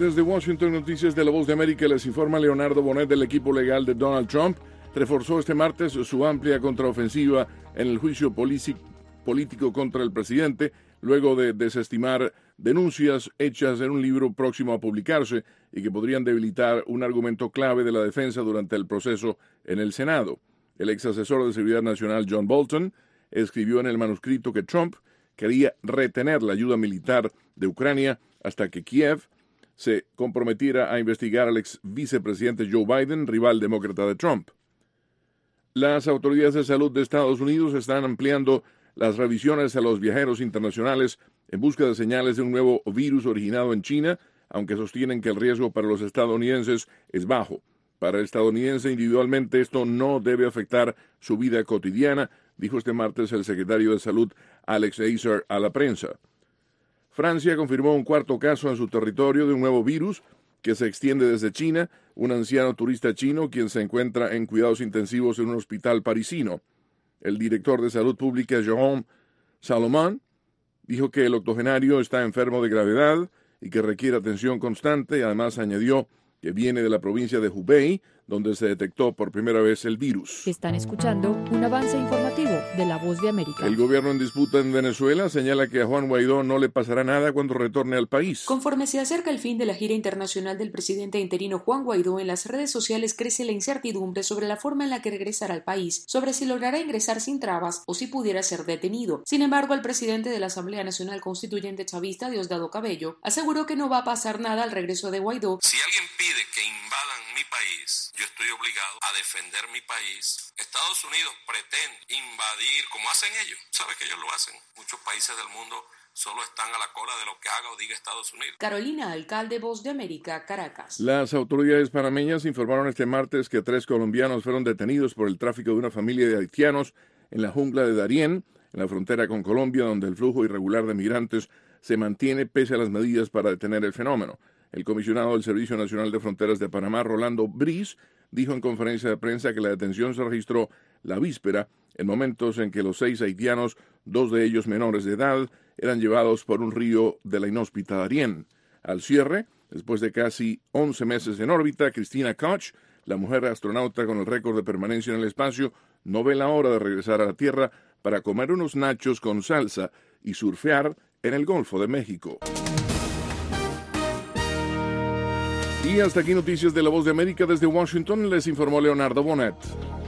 Desde Washington, Noticias de la Voz de América, les informa Leonardo Bonet del equipo legal de Donald Trump. Reforzó este martes su amplia contraofensiva en el juicio político contra el presidente, luego de desestimar denuncias hechas en un libro próximo a publicarse y que podrían debilitar un argumento clave de la defensa durante el proceso en el Senado. El ex asesor de Seguridad Nacional John Bolton escribió en el manuscrito que Trump quería retener la ayuda militar de Ucrania hasta que Kiev se comprometiera a investigar al ex vicepresidente Joe Biden, rival demócrata de Trump. Las autoridades de salud de Estados Unidos están ampliando las revisiones a los viajeros internacionales en busca de señales de un nuevo virus originado en China, aunque sostienen que el riesgo para los estadounidenses es bajo. Para el estadounidense individualmente esto no debe afectar su vida cotidiana, dijo este martes el secretario de Salud Alex Azar a la prensa. Francia confirmó un cuarto caso en su territorio de un nuevo virus que se extiende desde China, un anciano turista chino quien se encuentra en cuidados intensivos en un hospital parisino. El director de Salud Pública, Jérôme Salomon, dijo que el octogenario está enfermo de gravedad y que requiere atención constante, y además añadió que viene de la provincia de Hubei, donde se detectó por primera vez el virus. Están escuchando un avance informativo de La Voz de América. El gobierno en disputa en Venezuela señala que a Juan Guaidó no le pasará nada cuando retorne al país. Conforme se acerca el fin de la gira internacional del presidente interino Juan Guaidó, en las redes sociales crece la incertidumbre sobre la forma en la que regresará al país, sobre si logrará ingresar sin trabas o si pudiera ser detenido. Sin embargo, el presidente de la Asamblea Nacional Constituyente Chavista, Diosdado Cabello, aseguró que no va a pasar nada al regreso de Guaidó. Si alguien pide que invadan mi país, yo estoy obligado a defender mi país. Estados Unidos pretende invadir, como hacen ellos. ¿Sabes que ellos lo hacen? Muchos países del mundo solo están a la cola de lo que haga o diga Estados Unidos. Carolina Alcalde, Voz de América, Caracas. Las autoridades panameñas informaron este martes que 3 colombianos fueron detenidos por el tráfico de una familia de haitianos en la jungla de Darién, en la frontera con Colombia, donde el flujo irregular de migrantes se mantiene pese a las medidas para detener el fenómeno. El comisionado del Servicio Nacional de Fronteras de Panamá, Rolando Briz, dijo en conferencia de prensa que la detención se registró la víspera, en momentos en que los 6 haitianos, 2 de ellos menores de edad, eran llevados por un río de la inhóspita Darién. Al cierre, después de casi 11 meses en órbita, Christina Koch, la mujer astronauta con el récord de permanencia en el espacio, no ve la hora de regresar a la Tierra para comer unos nachos con salsa y surfear en el Golfo de México. Y hasta aquí Noticias de la Voz de América. Desde Washington les informó Leonardo Bonet.